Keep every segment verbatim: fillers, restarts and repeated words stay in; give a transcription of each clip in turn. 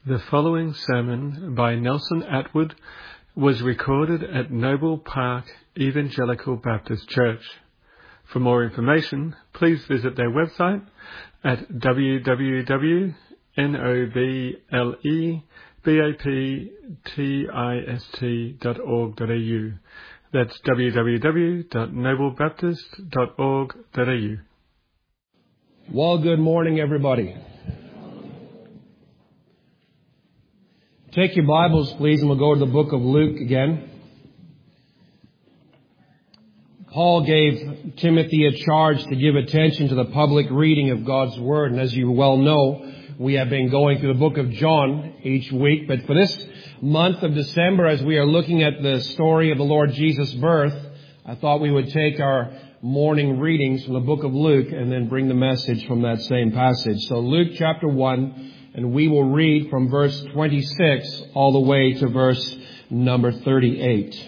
The following sermon by Nelson Atwood was recorded at Noble Park Evangelical Baptist Church. For more information, please visit their website at w w w dot noblebaptist dot org dot a u. That's w w w dot noble baptist dot org dot a u. Well, good morning, everybody. Take your Bibles, please, and we'll go to the book of Luke again. Paul gave Timothy a charge to give attention to the public reading of God's Word. And as you well know, we have been going through the book of John each week. But for this month of December, as we are looking at the story of the Lord Jesus' birth, I thought we would take our morning readings from the book of Luke and then bring the message from that same passage. So Luke chapter one, and we will read from verse twenty-six all the way to verse number thirty-eight.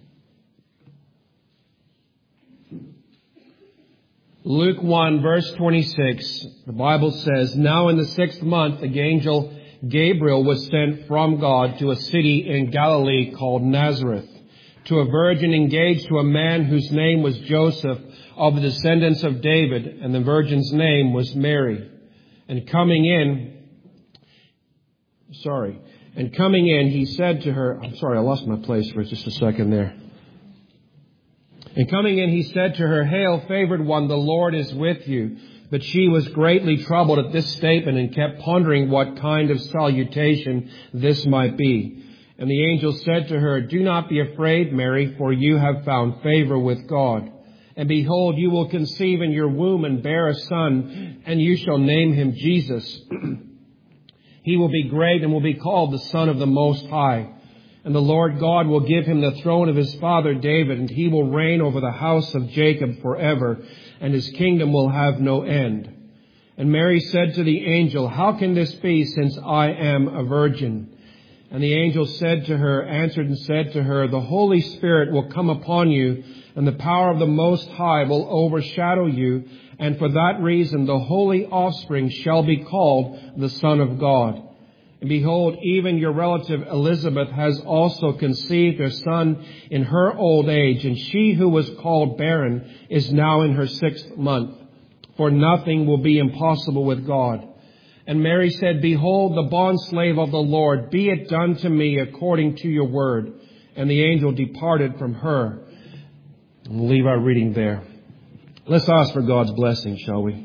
Luke one, verse twenty-six, the Bible says, "Now in the sixth month, the angel Gabriel was sent from God to a city in Galilee called Nazareth, to a virgin engaged to a man whose name was Joseph, of the descendants of David, and the virgin's name was Mary. And coming in, sorry, and coming in, he said to her," I'm sorry, I lost my place for just a second there. "And coming in, he said to her, 'Hail, favored one, the Lord is with you.' But she was greatly troubled at this statement and kept pondering what kind of salutation this might be. And the angel said to her, 'Do not be afraid, Mary, for you have found favor with God. And behold, you will conceive in your womb and bear a son, and you shall name him Jesus. He will be great and will be called the Son of the Most High. And the Lord God will give him the throne of his father David, and he will reign over the house of Jacob forever, and his kingdom will have no end.' And Mary said to the angel, 'How can this be, since I am a virgin?' And the angel said to her, answered and said to her, 'The Holy Spirit will come upon you, and the power of the Most High will overshadow you, and for that reason the holy offspring shall be called the Son of God. And behold, even your relative Elizabeth has also conceived her son in her old age, and she who was called barren is now in her sixth month. For nothing will be impossible with God.' And Mary said, 'Behold, the bondslave of the Lord, be it done to me according to your word.' And the angel departed from her." And we'll leave our reading there. Let's ask for God's blessing, shall we?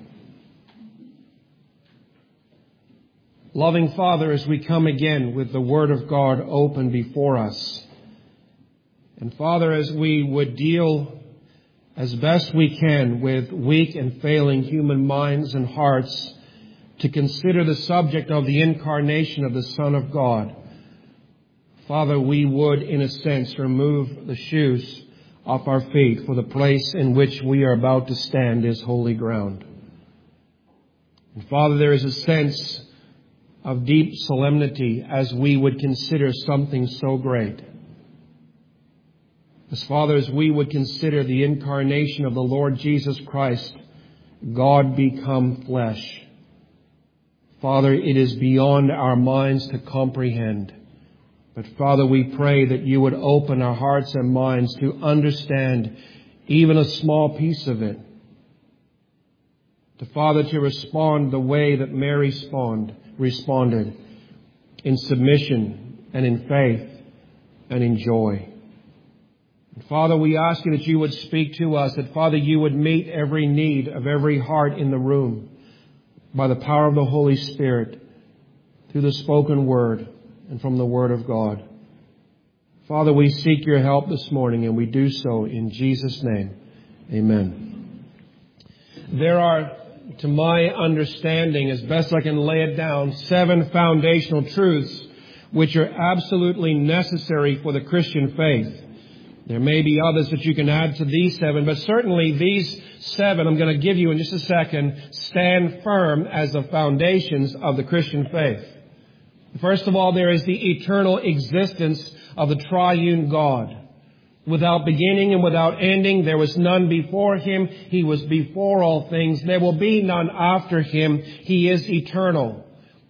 Loving Father, as we come again with the Word of God open before us, and Father, as we would deal as best we can with weak and failing human minds and hearts to consider the subject of the incarnation of the Son of God, Father, we would, in a sense, remove the shoes off our feet, for the place in which we are about to stand is holy ground. And Father, there is a sense of deep solemnity as we would consider something so great. As Father, as we would consider the incarnation of the Lord Jesus Christ, God become flesh. Father, it is beyond our minds to comprehend. But Father, we pray that you would open our hearts and minds to understand even a small piece of it. To Father, to respond the way that Mary respond, responded, in submission and in faith and in joy. And Father, we ask you that you would speak to us, that Father, you would meet every need of every heart in the room by the power of the Holy Spirit, through the spoken word and from the Word of God. Father, we seek your help this morning, and we do so in Jesus' name. Amen. There are, to my understanding, as best I can lay it down, seven foundational truths which are absolutely necessary for the Christian faith. There may be others that you can add to these seven, but certainly these seven, I'm going to give you in just a second, stand firm as the foundations of the Christian faith. First of all, there is the eternal existence of the triune God. Without beginning and without ending, there was none before him. He was before all things. There will be none after him. He is eternal.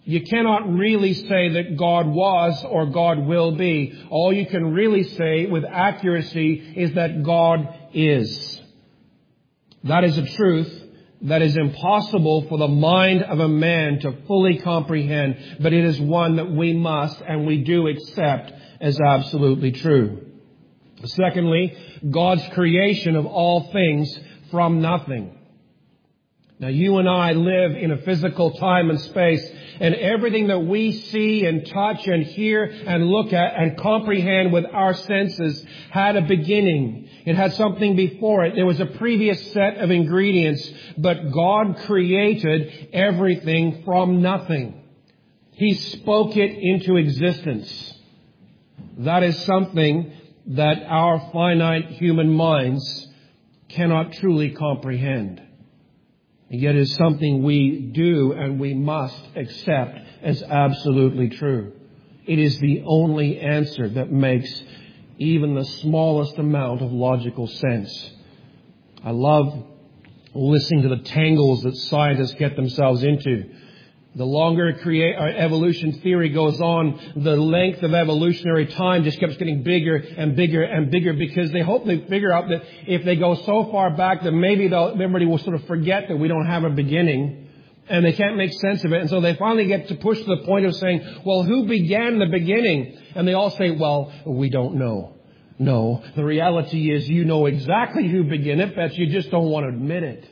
You cannot really say that God was or God will be. All you can really say with accuracy is that God is. That is a truth that is impossible for the mind of a man to fully comprehend, but it is one that we must and we do accept as absolutely true. Secondly, God's creation of all things from nothing. Now, you and I live in a physical time and space, and everything that we see and touch and hear and look at and comprehend with our senses had a beginning. It had something before it. There was a previous set of ingredients, but God created everything from nothing. He spoke it into existence. That is something that our finite human minds cannot truly comprehend. And yet it is something we do and we must accept as absolutely true. It is the only answer that makes even the smallest amount of logical sense. I love listening to the tangles that scientists get themselves into. The longer create, uh, evolution theory goes on, the length of evolutionary time just keeps getting bigger and bigger and bigger, because they hope they figure out that if they go so far back that maybe everybody will sort of forget that we don't have a beginning, and they can't make sense of it. And so they finally get to push to the point of saying, well, who began the beginning? And they all say, well, we don't know. No, the reality is you know exactly who began it, but you just don't want to admit it.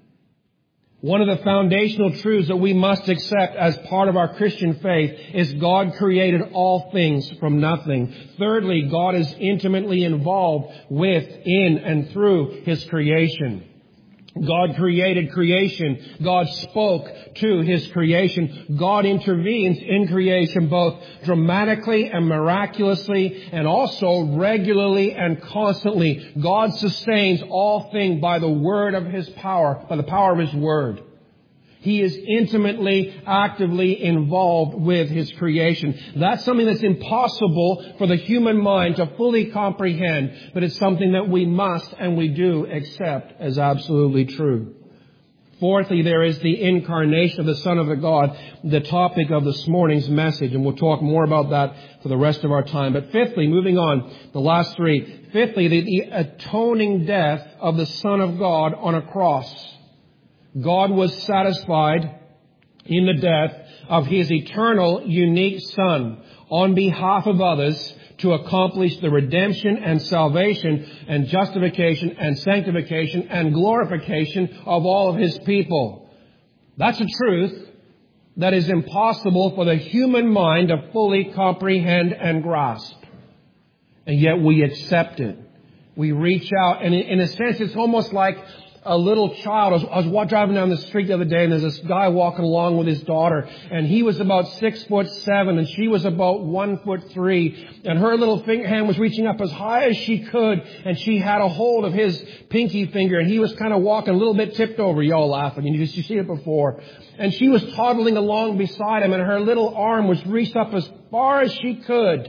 One of the foundational truths that we must accept as part of our Christian faith is God created all things from nothing. Thirdly, God is intimately involved with, in, and through His creation. God created creation. God spoke to His creation. God intervenes in creation both dramatically and miraculously, and also regularly and constantly. God sustains all things by the word of His power, by the power of His word. He is intimately, actively involved with His creation. That's something that's impossible for the human mind to fully comprehend, but it's something that we must and we do accept as absolutely true. Fourthly, there is the incarnation of the Son of God, the topic of this morning's message, and we'll talk more about that for the rest of our time. But fifthly, moving on, the last three. Fifthly, the, the atoning death of the Son of God on a cross. God was satisfied in the death of His eternal, unique Son on behalf of others to accomplish the redemption and salvation and justification and sanctification and glorification of all of His people. That's a truth that is impossible for the human mind to fully comprehend and grasp. And yet we accept it. We reach out, and in a sense it's almost like a little child. I was, I was driving down the street the other day, and there's this guy walking along with his daughter, and he was about six foot seven, and she was about one foot three, and her little finger, hand was reaching up as high as she could, and she had a hold of his pinky finger, and he was kind of walking a little bit tipped over. Y'all laughing, you you see it before. And she was toddling along beside him, and her little arm was reached up as far as she could.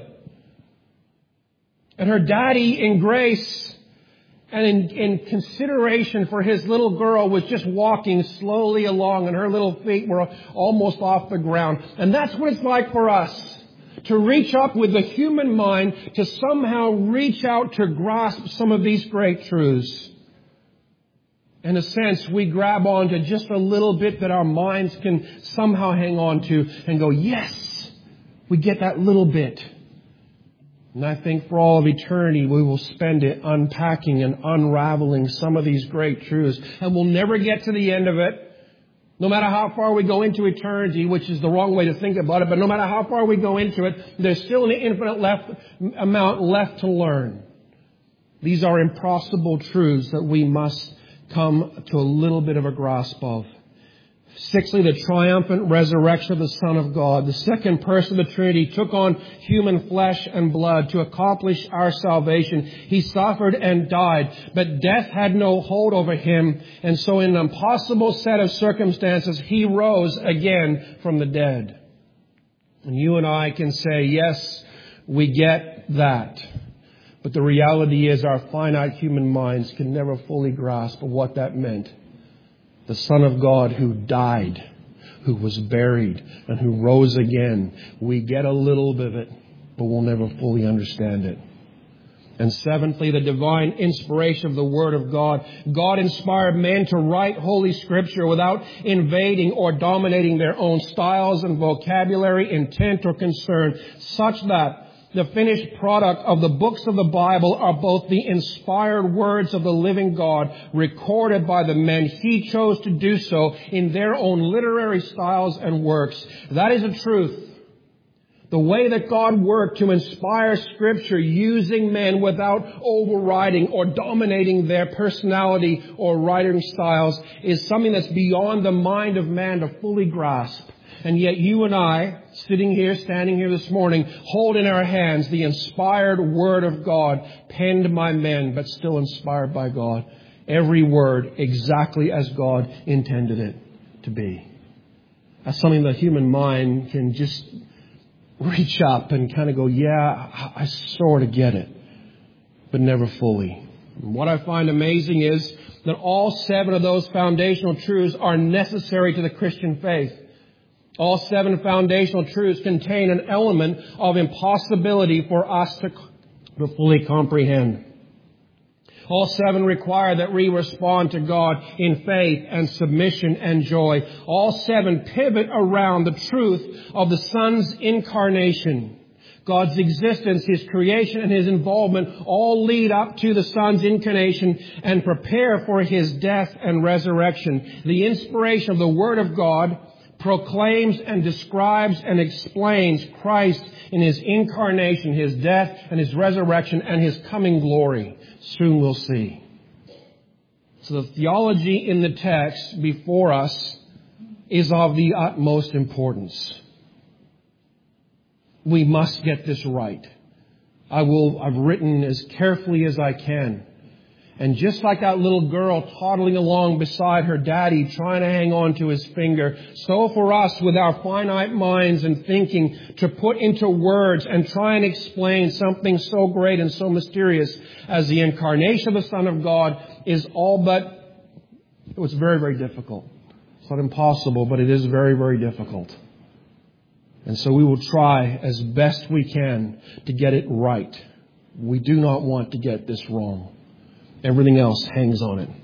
And her daddy, in grace and in, in consideration for his little girl, was just walking slowly along, and her little feet were almost off the ground. And that's what it's like for us, to reach up with the human mind, to somehow reach out to grasp some of these great truths. In a sense, we grab onto just a little bit that our minds can somehow hang on to and go, yes, we get that little bit. And I think for all of eternity, we will spend it unpacking and unraveling some of these great truths. And we'll never get to the end of it. No matter how far we go into eternity, which is the wrong way to think about it, but no matter how far we go into it, there's still an infinite left, amount left to learn. These are impossible truths that we must come to a little bit of a grasp of. Sixthly, the triumphant resurrection of the Son of God. The second person of the Trinity took on human flesh and blood to accomplish our salvation. He suffered and died, but death had no hold over Him. And so in an impossible set of circumstances, He rose again from the dead. And you and I can say, yes, we get that. But the reality is our finite human minds can never fully grasp what that meant. The Son of God who died, who was buried and who rose again. We get a little bit of it, but we'll never fully understand it. And seventhly, the divine inspiration of the Word of God. God inspired men to write Holy Scripture without invading or dominating their own styles and vocabulary, intent, or concern, such that the finished product of the books of the Bible are both the inspired words of the living God, recorded by the men He chose to do so in their own literary styles and works. That is a truth. The way that God worked to inspire Scripture using men without overriding or dominating their personality or writing styles is something that's beyond the mind of man to fully grasp. And yet you and I, sitting here, standing here this morning, hold in our hands the inspired Word of God, penned by men, but still inspired by God. Every word exactly as God intended it to be. That's something the human mind can just reach up and kind of go, yeah, I sort of get it, but never fully. And what I find amazing is that all seven of those foundational truths are necessary to the Christian faith. All seven foundational truths contain an element of impossibility for us to, to fully comprehend. All seven require that we respond to God in faith and submission and joy. All seven pivot around the truth of the Son's incarnation. God's existence, His creation, and His involvement all lead up to the Son's incarnation and prepare for His death and resurrection. The inspiration of the Word of God proclaims and describes and explains Christ in His incarnation, His death and His resurrection, and His coming glory. Soon we'll see. So the theology in the text before us is of the utmost importance. We must get this right. I will, I've written as carefully as I can. And just like that little girl toddling along beside her daddy, trying to hang on to his finger, so for us with our finite minds and thinking to put into words and try and explain something so great and so mysterious as the incarnation of the Son of God is all but, it was very, very difficult. It's not impossible, but it is very, very difficult. And so we will try as best we can to get it right. We do not want to get this wrong. Everything else hangs on it.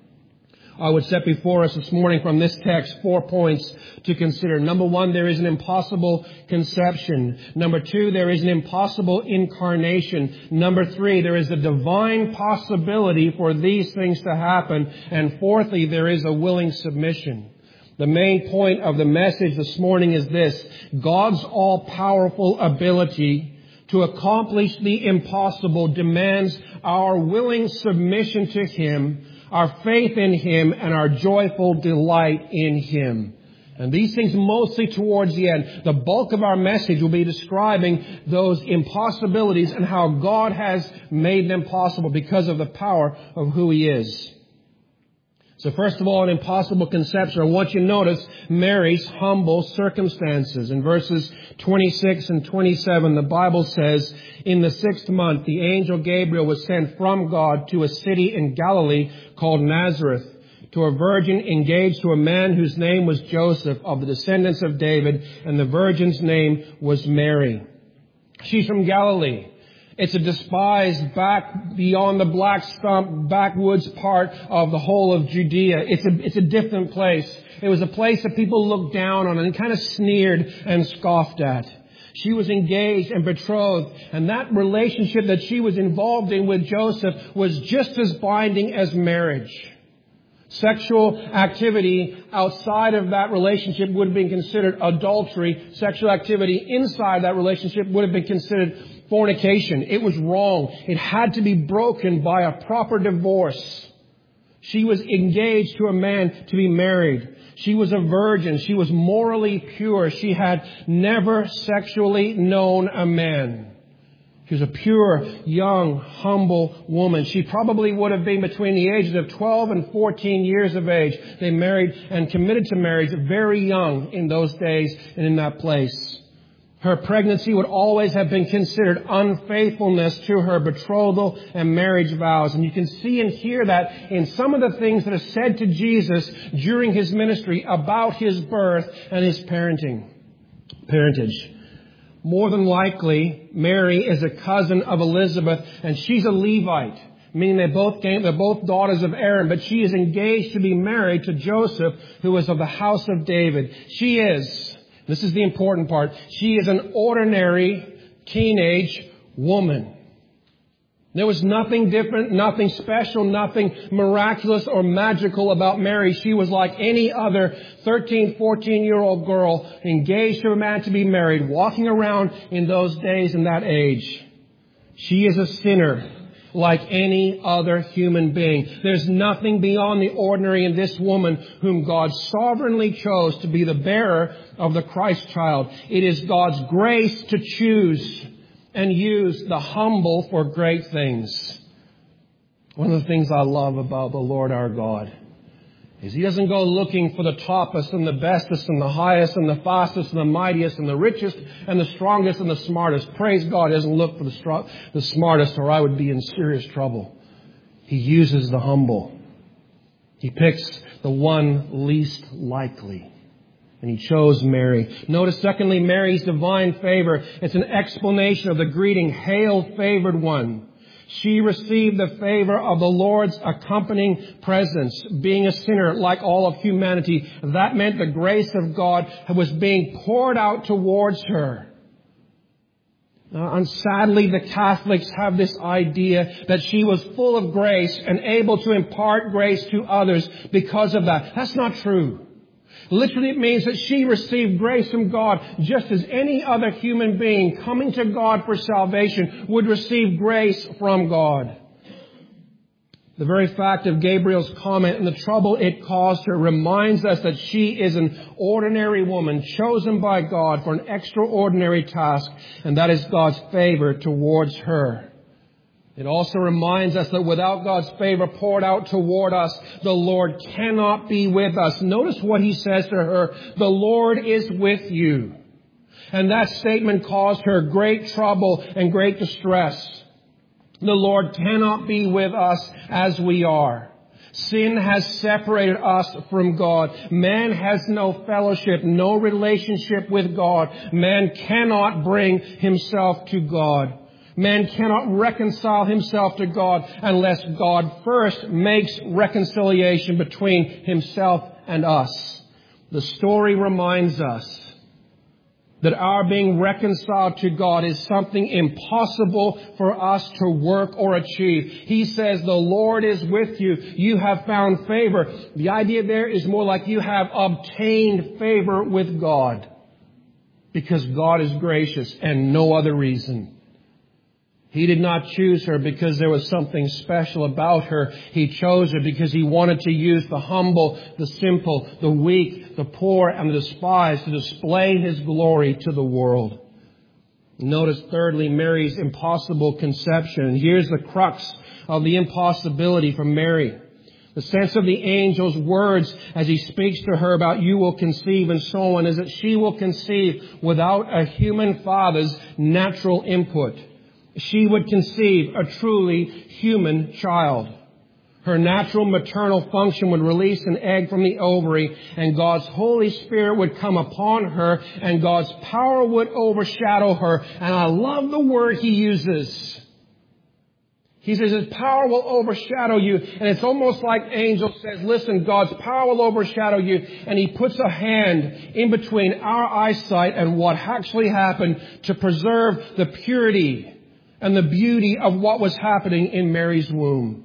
I would set before us this morning from this text four points to consider. Number one, there is an impossible conception. Number two, there is an impossible incarnation. Number three, there is a divine possibility for these things to happen. And fourthly, there is a willing submission. The main point of the message this morning is this: God's all-powerful ability to accomplish the impossible demands our willing submission to Him, our faith in Him, and our joyful delight in Him. And these things mostly towards the end. The bulk of our message will be describing those impossibilities and how God has made them possible because of the power of who He is. So first of all, an impossible conception. I want you to notice Mary's humble circumstances. In verses twenty-six and twenty-seven, the Bible says, in the sixth month, the angel Gabriel was sent from God to a city in Galilee called Nazareth, to a virgin engaged to a man whose name was Joseph, of the descendants of David, and the virgin's name was Mary. She's from Galilee. It's a despised, back beyond the black stump, backwoods part of the whole of Judea. It's a, it's a different place. It was a place that people looked down on and kind of sneered and scoffed at. She was engaged and betrothed, and that relationship that she was involved in with Joseph was just as binding as marriage. Sexual activity outside of that relationship would have been considered adultery. Sexual activity inside that relationship would have been considered fornication. It was wrong. It had to be broken by a proper divorce. She was engaged to a man to be married. She was a virgin. She was morally pure. She had never sexually known a man. She was a pure, young, humble woman. She probably would have been between the ages of twelve and fourteen years of age. They married and committed to marriage very young in those days and in that place. Her pregnancy would always have been considered unfaithfulness to her betrothal and marriage vows. And you can see and hear that in some of the things that are said to Jesus during his ministry about his birth and his parenting, parentage. More than likely, Mary is a cousin of Elizabeth, and she's a Levite, meaning they both came, they're both daughters of Aaron, but she is engaged to be married to Joseph, who is of the house of David. She is, this is the important part, she is an ordinary teenage woman. There was nothing different, nothing special, nothing miraculous or magical about Mary. She was like any other thirteen, fourteen-year-old girl engaged to a man to be married, walking around in those days and that age. She is a sinner like any other human being. There's nothing beyond the ordinary in this woman whom God sovereignly chose to be the bearer of the Christ child. It is God's grace to choose and use the humble for great things. One of the things I love about the Lord our God is He doesn't go looking for the toppest and the bestest and the highest and the fastest and the mightiest and the richest and the strongest and the smartest. Praise God, He doesn't look for the, str- the smartest, or I would be in serious trouble. He uses the humble. He picks the one least likely. And He chose Mary. Notice, secondly, Mary's divine favor. It's an explanation of the greeting, "Hail, favored one." She received the favor of the Lord's accompanying presence. Being a sinner like all of humanity, that meant the grace of God was being poured out towards her. Uh, and sadly, the Catholics have this idea that she was full of grace and able to impart grace to others because of that. That's not true. Literally, it means that she received grace from God just as any other human being coming to God for salvation would receive grace from God. The very fact of Gabriel's comment and the trouble it caused her reminds us that she is an ordinary woman chosen by God for an extraordinary task, and that is God's favor towards her. It also reminds us that without God's favor poured out toward us, the Lord cannot be with us. Notice what He says to her, "The Lord is with you." And that statement caused her great trouble and great distress. The Lord cannot be with us as we are. Sin has separated us from God. Man has no fellowship, no relationship with God. Man cannot bring himself to God. Man cannot reconcile himself to God unless God first makes reconciliation between Himself and us. The story reminds us that our being reconciled to God is something impossible for us to work or achieve. He says, "The Lord is with you. You have found favor." The idea there is more like you have obtained favor with God, because God is gracious and no other reason. He did not choose her because there was something special about her. He chose her because He wanted to use the humble, the simple, the weak, the poor, and the despised to display His glory to the world. Notice, thirdly, Mary's impossible conception. And here's the crux of the impossibility for Mary. The sense of the angel's words as he speaks to her about "you will conceive" and so on is that she will conceive without a human father's natural input. She would conceive a truly human child. Her natural maternal function would release an egg from the ovary, and God's Holy Spirit would come upon her, and God's power would overshadow her. And I love the word He uses. He says His power will overshadow you. And it's almost like the angel says, listen, God's power will overshadow you. And He puts a hand in between our eyesight and what actually happened to preserve the purity and the beauty of what was happening in Mary's womb.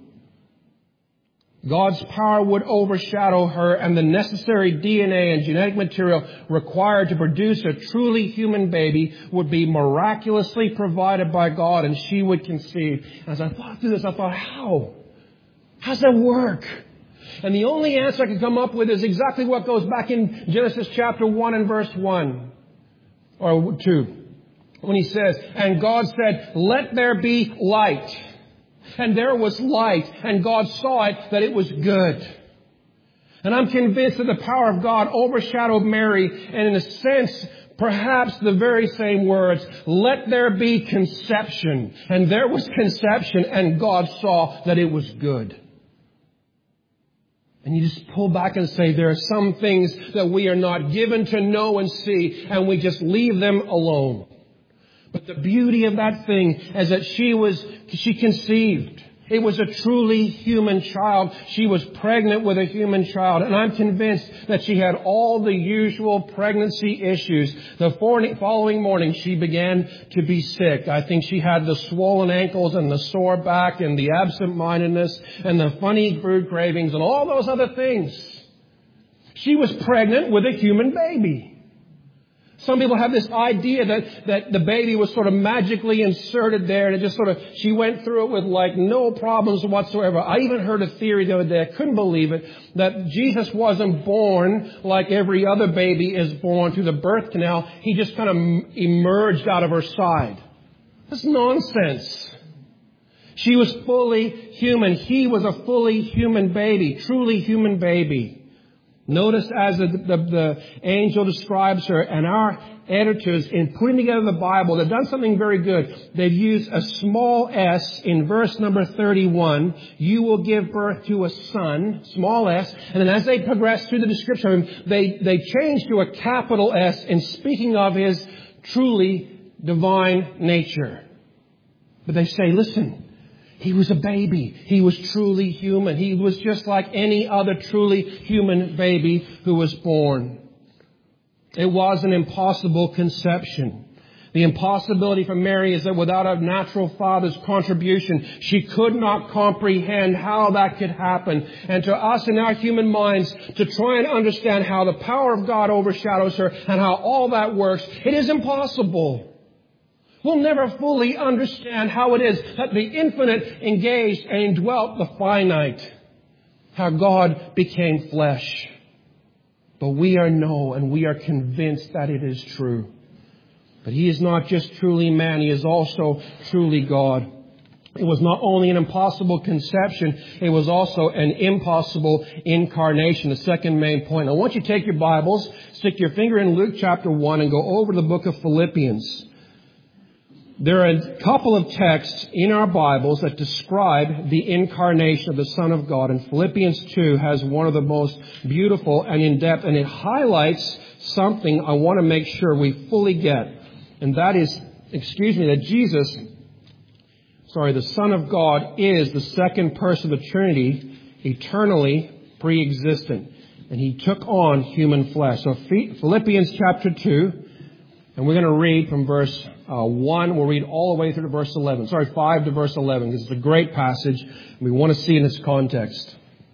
God's power would overshadow her, and the necessary D N A and genetic material required to produce a truly human baby would be miraculously provided by God, and she would conceive. As I thought through this, I thought, how? How does that work? And the only answer I could come up with is exactly what goes back in Genesis chapter one and verse one. Or two. When He says, "And God said, let there be light. And there was light. And God saw it, that it was good." And I'm convinced that the power of God overshadowed Mary and in a sense perhaps the very same words, let there be conception. And there was conception, and God saw that it was good. And you just pull back and say, there are some things that we are not given to know and see, and we just leave them alone. But the beauty of that thing is that she was, she conceived. It was a truly human child. She was pregnant with a human child. And I'm convinced that she had all the usual pregnancy issues. The following morning, she began to be sick. I think she had the swollen ankles and the sore back and the absent-mindedness and the funny food cravings and all those other things. She was pregnant with a human baby. Some people have this idea that, that the baby was sort of magically inserted there, and it just sort of, she went through it with like no problems whatsoever. I even heard a theory the other day, I couldn't believe it, that Jesus wasn't born like every other baby is born through the birth canal. He just kind of emerged out of her side. That's nonsense. She was fully human. He was a fully human baby, truly human baby. Notice as the, the, the angel describes her, and our editors, in putting together the Bible, they've done something very good. They've used a small s in verse number thirty-one. You will give birth to a son, small s. And then as they progress through the description of him, they, they change to a capital S in speaking of his truly divine nature. But they say, listen, he was a baby. He was truly human. He was just like any other truly human baby who was born. It was an impossible conception. The impossibility for Mary is that without a natural father's contribution, she could not comprehend how that could happen. And to us in our human minds, to try and understand how the power of God overshadows her and how all that works, it is impossible. We'll never fully understand how it is that the infinite engaged and indwelt the finite. How God became flesh. But we are know and we are convinced that it is true. But He is not just truly man, He is also truly God. It was not only an impossible conception, it was also an impossible incarnation. The second main point. I want you to take your Bibles, stick your finger in Luke chapter one and go over to the book of Philippians. There are a couple of texts in our Bibles that describe the incarnation of the Son of God. And Philippians two has one of the most beautiful and in-depth, and it highlights something I want to make sure we fully get. And that is, excuse me, that Jesus, sorry, the Son of God is the second person of the Trinity, eternally pre-existent. And He took on human flesh. So Philippians chapter two, and we're going to read from verse uh, one. We'll read all the way through to verse eleven. Sorry, five to verse eleven. This is a great passage. And we want to see in its context.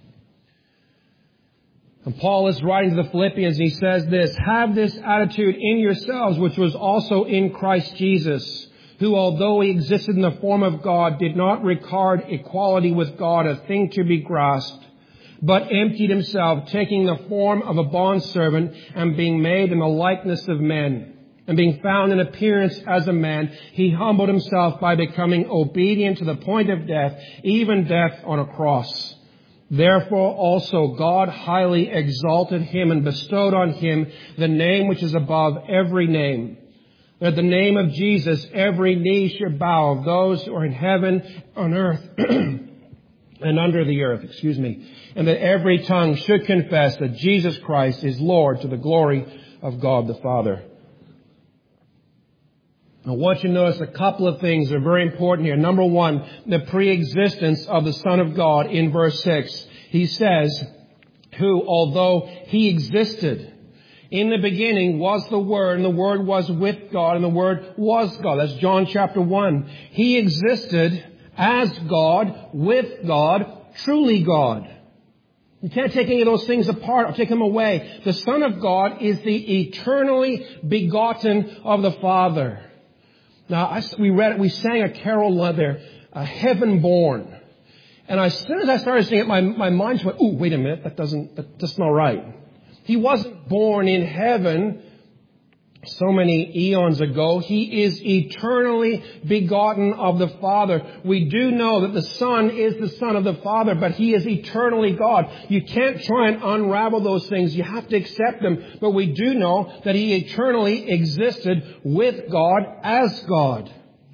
And Paul is writing to the Philippians, and he says this, have this attitude in yourselves, which was also in Christ Jesus, who, although He existed in the form of God, did not regard equality with God a thing to be grasped, but emptied Himself, taking the form of a bondservant and being made in the likeness of men. And being found in appearance as a man, He humbled Himself by becoming obedient to the point of death, even death on a cross. Therefore also God highly exalted Him and bestowed on Him the name which is above every name. That at the name of Jesus every knee should bow, of those who are in heaven, on earth, and under the earth, excuse me. And that every tongue should confess that Jesus Christ is Lord, to the glory of God the Father. I want you to notice a couple of things that are very important here. Number one, the pre-existence of the Son of God in verse six. He says, who, although He existed, in the beginning was the Word, and the Word was with God, and the Word was God. That's John chapter one. He existed as God, with God, truly God. You can't take any of those things apart or take them away. The Son of God is the eternally begotten of the Father. Now, I, we read, we sang a carol there, uh, Heaven Born. And as soon as I started singing it, my, my mind went, ooh, wait a minute, that doesn't, that doesn't all right. He wasn't born in heaven so many eons ago. He is eternally begotten of the Father. We do know that the Son is the Son of the Father, but He is eternally God. You can't try and unravel those things. You have to accept them. But we do know that He eternally existed with God as God.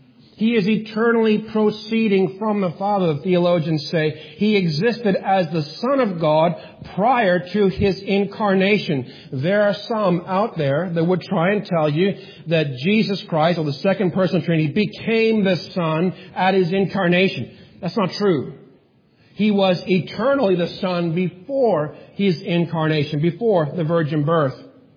He is eternally proceeding from the Father, the theologians say. He existed as the Son of God prior to His incarnation. There are some out there that would try and tell you that Jesus Christ, or the second person of the Trinity, became the Son at His incarnation. That's not true. He was eternally the Son before His incarnation, before the virgin birth.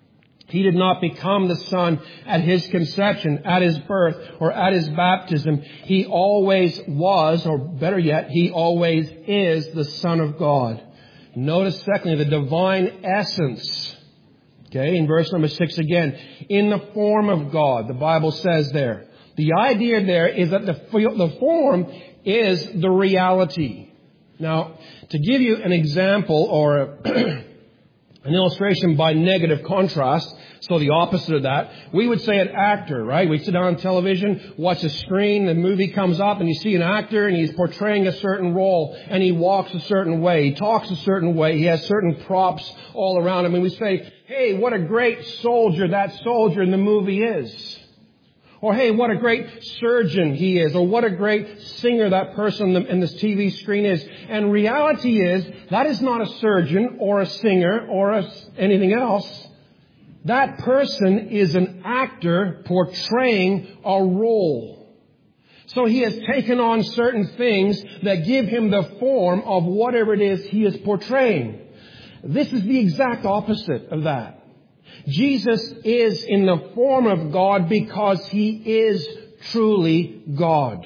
He did not become the Son at His conception, at His birth, or at His baptism. He always was, or better yet, He always is the Son of God. Notice, secondly, the divine essence. Okay, in verse number six again, in the form of God, the Bible says there. The idea there is that the, the form is the reality. Now, to give you an example or a an illustration by negative contrast, so the opposite of that, we would say an actor, right? We sit down on television, watch a screen, the movie comes up, and you see an actor, and he's portraying a certain role, and he walks a certain way, he talks a certain way, he has certain props all around him, and we say, hey, what a great soldier that soldier in the movie is. Or, hey, what a great surgeon he is. Or what a great singer that person in this T V screen is. And reality is, that is not a surgeon or a singer or a, anything else. That person is an actor portraying a role. So he has taken on certain things that give him the form of whatever it is he is portraying. This is the exact opposite of that. Jesus is in the form of God because He is truly God.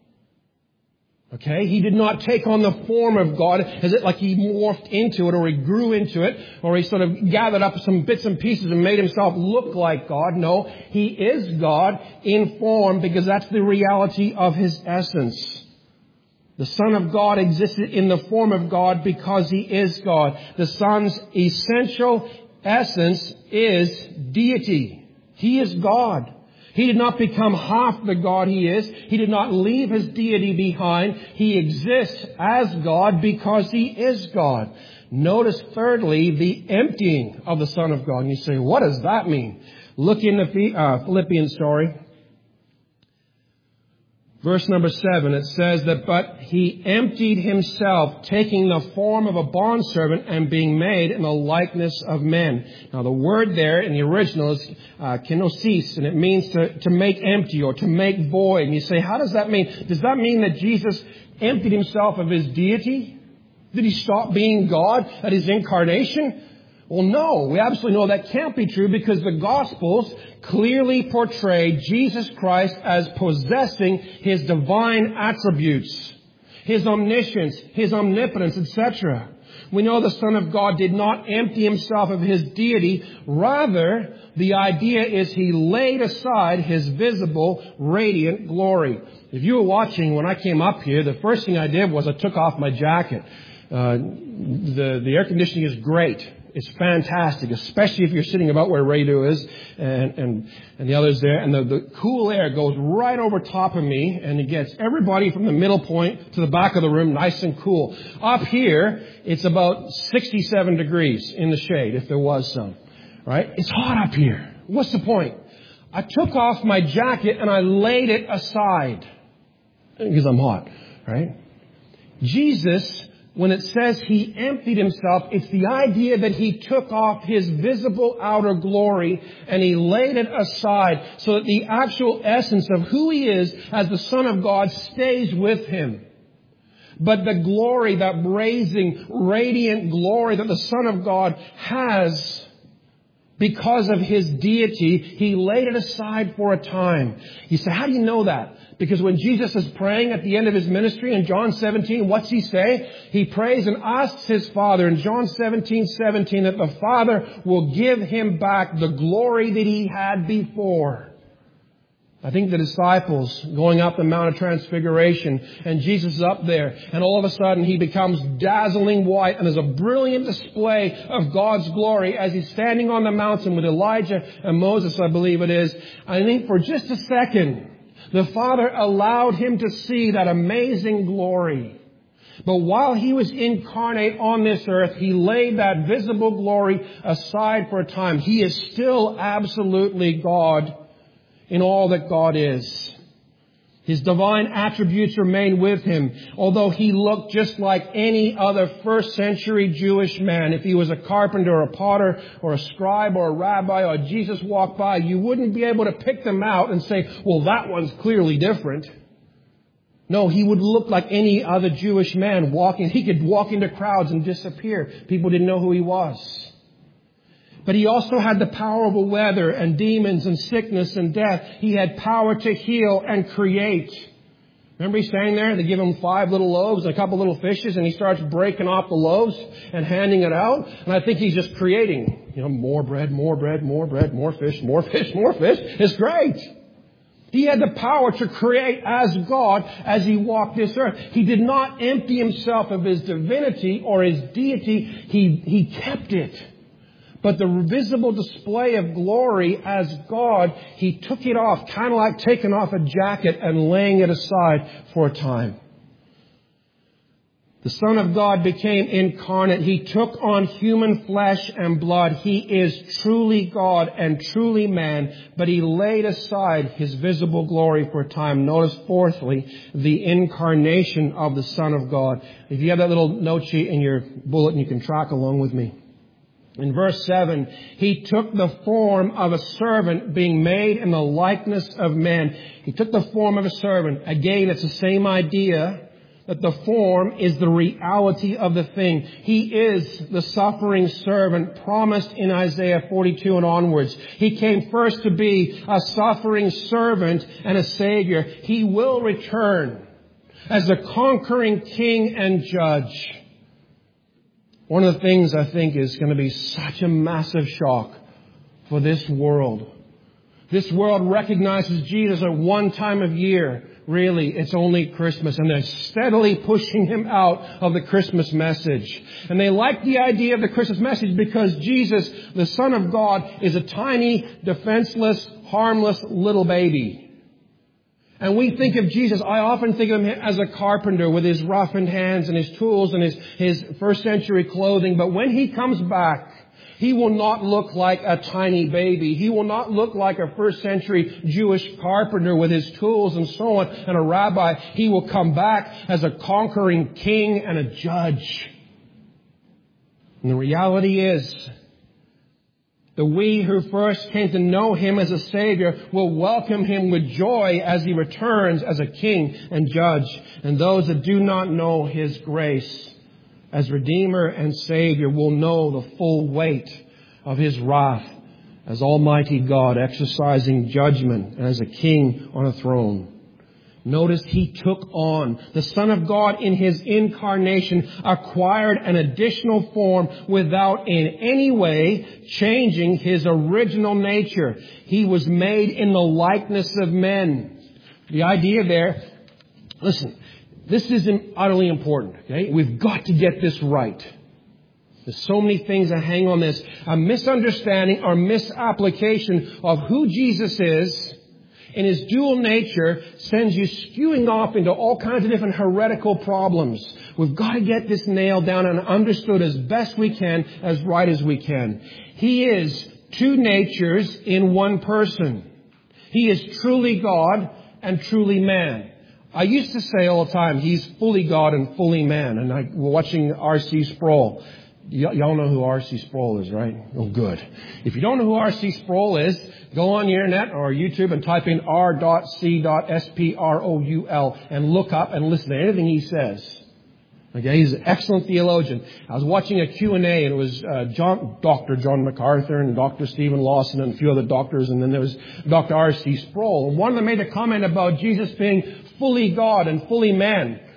Okay? He did not take on the form of God as it like He morphed into it or He grew into it or He sort of gathered up some bits and pieces and made Himself look like God. No, He is God in form because that's the reality of His essence. The Son of God existed in the form of God because He is God. The Son's essential essence is deity. He is God. He did not become half the God He is. He did not leave His deity behind. He exists as God because He is God. Notice thirdly, the emptying of the Son of God. And you say, what does that mean? Look in the uh, Philippians story. Verse number seven, it says that, but He emptied Himself, taking the form of a bondservant and being made in the likeness of men. Now the word there in the original is uh, kenosis, and it means to, to make empty or to make void. And you say, how does that mean? Does that mean that Jesus emptied Himself of His deity? Did He stop being God at His incarnation? Well, no, we absolutely know that can't be true because the Gospels clearly portray Jesus Christ as possessing His divine attributes, His omniscience, His omnipotence, et cetera. We know the Son of God did not empty Himself of His deity. Rather, the idea is He laid aside His visible, radiant glory. If you were watching when I came up here, the first thing I did was I took off my jacket. Uh, the, the air conditioning is great. It's fantastic, especially if you're sitting about where Radu is and, and, and the others there. And the, the cool air goes right over top of me and it gets everybody from the middle point to the back of the room nice and cool. Up here, it's about sixty-seven degrees in the shade, if there was some. Right? It's hot up here. What's the point? I took off my jacket and I laid it aside because I'm hot. Right? Jesus, when it says He emptied Himself, it's the idea that He took off His visible outer glory and He laid it aside so that the actual essence of who He is as the Son of God stays with Him. But the glory, that blazing, radiant glory that the Son of God has because of His deity, He laid it aside for a time. You say, how do you know that? Because when Jesus is praying at the end of His ministry in John seventeen, what's He say? He prays and asks His Father in John seventeen seventeen that the Father will give Him back the glory that He had before. I think the disciples going up the Mount of Transfiguration, and Jesus is up there, and all of a sudden he becomes dazzling white, and there's a brilliant display of God's glory as he's standing on the mountain with Elijah and Moses, I believe it is. I think for just a second, the Father allowed him to see that amazing glory. But while he was incarnate on this earth, he laid that visible glory aside for a time. He is still absolutely God in all that God is. His divine attributes remain with him, although he looked just like any other first century Jewish man. If he was a carpenter or a potter or a scribe or a rabbi or Jesus walked by, you wouldn't be able to pick them out and say, well, that one's clearly different. No, he would look like any other Jewish man walking. He could walk into crowds and disappear. People didn't know who he was. But he also had the power of the weather and demons and sickness and death. He had power to heal and create. Remember he's standing there, they give him five little loaves and a couple little fishes, and he starts breaking off the loaves and handing it out. And I think he's just creating, you know, more bread, more bread, more bread, more fish, more fish, more fish. It's great. He had the power to create as God as he walked this earth. He did not empty himself of his divinity or his deity. He, he kept it. But the visible display of glory as God, he took it off, kind of like taking off a jacket and laying it aside for a time. The Son of God became incarnate. He took on human flesh and blood. He is truly God and truly man, but he laid aside his visible glory for a time. Notice, fourthly, the incarnation of the Son of God. If you have that little note sheet in your bulletin, you can track along with me. In verse seven, he took the form of a servant, being made in the likeness of men. He took the form of a servant. Again, it's the same idea that the form is the reality of the thing. He is the suffering servant promised in Isaiah forty-two and onwards. He came first to be a suffering servant and a savior. He will return as a conquering king and judge. One of the things I think is going to be such a massive shock for this world. This world recognizes Jesus at one time of year. Really, it's only Christmas, and they're steadily pushing him out of the Christmas message. And they like the idea of the Christmas message because Jesus, the Son of God, is a tiny, defenseless, harmless little baby. And we think of Jesus, I often think of him as a carpenter with his roughened hands and his tools and his, his first century clothing. But when he comes back, he will not look like a tiny baby. He will not look like a first century Jewish carpenter with his tools and so on and a rabbi. He will come back as a conquering king and a judge. And the reality is that we who first came to know him as a Savior will welcome him with joy as he returns as a king and judge. And those that do not know his grace as Redeemer and Savior will know the full weight of his wrath as Almighty God exercising judgment and as a king on a throne. Notice he took on, the Son of God in his incarnation acquired an additional form without in any way changing his original nature. He was made in the likeness of men. The idea there, listen, this is utterly important, okay? We've got to get this right. There's so many things that hang on this. A misunderstanding or misapplication of who Jesus is in his dual nature sends you skewing off into all kinds of different heretical problems. We've got to get this nailed down and understood as best we can, as right as we can. He is two natures in one person. He is truly God and truly man. I used to say all the time, he's fully God and fully man. And I was watching R C Sproul. Y- y'all know who R C Sproul is, right? Oh, good. If you don't know who R C Sproul is, go on the internet or YouTube and type in R C S P R O U L and look up and listen to anything he says. Okay, he's an excellent theologian. I was watching a Q and A and it was uh, John, Doctor John MacArthur and Doctor Stephen Lawson and a few other doctors, and then there was Doctor R C Sproul. And one of them made a comment about Jesus being fully God and fully man.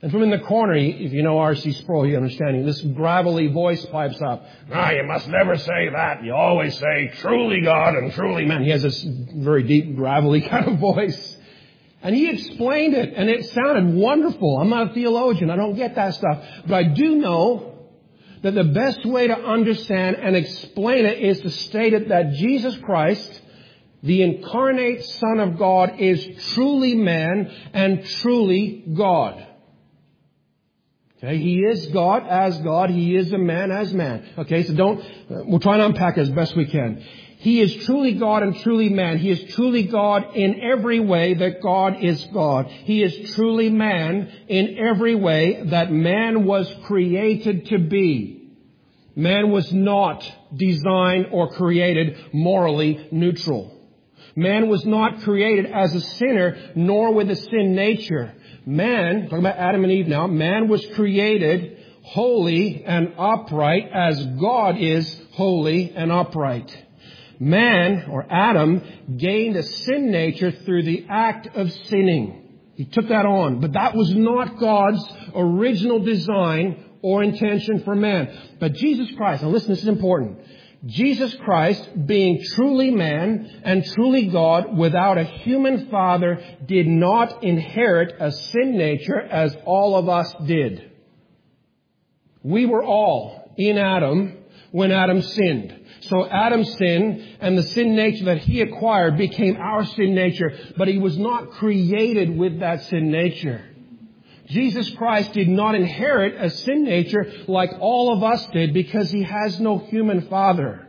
And from in the corner, if you know R C Sproul, you understand, this gravelly voice pipes up. Ah, you must never say that. You always say, truly God and truly man. He has this very deep, gravelly kind of voice. And he explained it, and it sounded wonderful. I'm not a theologian. I don't get that stuff. But I do know that the best way to understand and explain it is to state it that Jesus Christ, the incarnate Son of God, is truly man and truly God. Okay, he is God as God. He is a man as man. Okay, so don't, we'll try and unpack it as best we can. He is truly God and truly man. He is truly God in every way that God is God. He is truly man in every way that man was created to be. Man was not designed or created morally neutral. Man was not created as a sinner, nor with a sin nature. Man, talking about Adam and Eve now, man was created holy and upright as God is holy and upright. Man, or Adam, gained a sin nature through the act of sinning. He took that on. But that was not God's original design or intention for man. But Jesus Christ, now listen, this is important. Jesus Christ, being truly man and truly God without a human father, did not inherit a sin nature as all of us did. We were all in Adam when Adam sinned. So Adam's sin and the sin nature that he acquired became our sin nature, but he was not created with that sin nature. Jesus Christ did not inherit a sin nature like all of us did because he has no human father.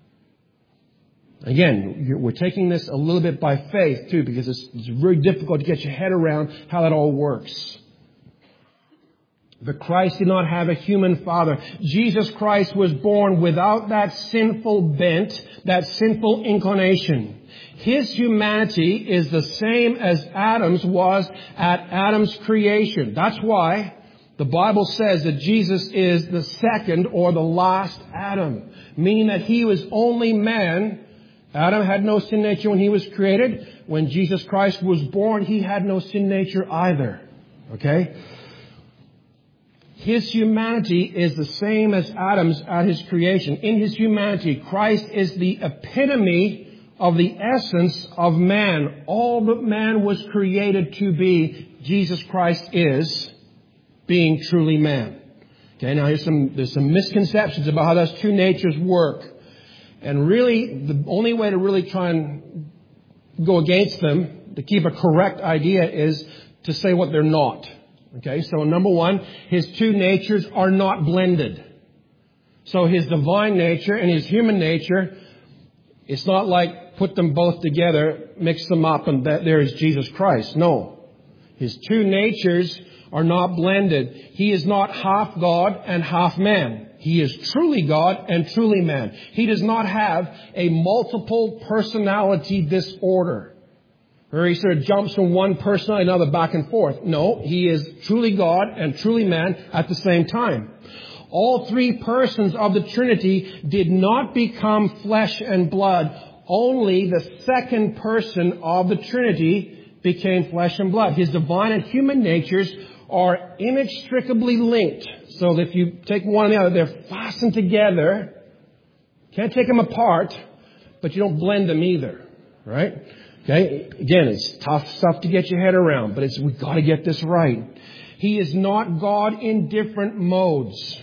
Again, we're taking this a little bit by faith too, because it's, it's very difficult to get your head around how that all works. But Christ did not have a human father. Jesus Christ was born without that sinful bent, that sinful inclination. His humanity is the same as Adam's was at Adam's creation. That's why the Bible says that Jesus is the second or the last Adam, meaning that he was only man. Adam had no sin nature when he was created. When Jesus Christ was born, he had no sin nature either. Okay? His humanity is the same as Adam's at his creation. In his humanity, Christ is the epitome of the essence of man. All that man was created to be, Jesus Christ is, being truly man. Okay, now here's some, there's some misconceptions about how those two natures work. And really, the only way to really try and go against them, to keep a correct idea, is to say what they're not. Okay, so number one, his two natures are not blended. So his divine nature and his human nature, it's not like put them both together, mix them up, and that there is Jesus Christ. No. His two natures are not blended. He is not half God and half man. He is truly God and truly man. He does not have a multiple personality disorder, where he sort of jumps from one personality to another back and forth. No, he is truly God and truly man at the same time. All three persons of the Trinity did not become flesh and blood. Only the second person of the Trinity became flesh and blood. His divine and human natures are inextricably linked. So that if you take one and the other, they're fastened together. Can't take them apart, but you don't blend them either. Right? Okay? Again, it's tough stuff to get your head around, but it's, we've got to get this right. He is not God in different modes.